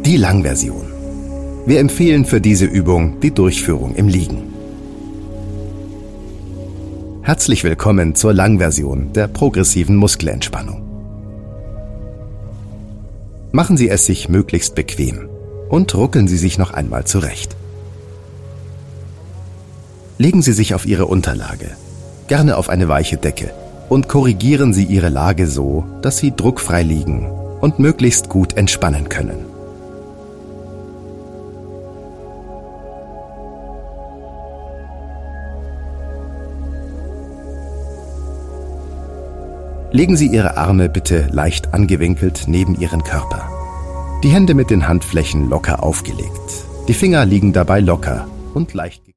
Die Langversion. Wir empfehlen für diese Übung die Durchführung im Liegen. Herzlich willkommen zur Langversion der progressiven Muskelentspannung. Machen Sie es sich möglichst bequem und ruckeln Sie sich noch einmal zurecht. Legen Sie sich auf Ihre Unterlage, gerne auf eine weiche Decke, und korrigieren Sie Ihre Lage so, dass Sie druckfrei liegen und möglichst gut entspannen können. Legen Sie Ihre Arme bitte leicht angewinkelt neben Ihren Körper. Die Hände mit den Handflächen locker aufgelegt. Die Finger liegen dabei locker und leicht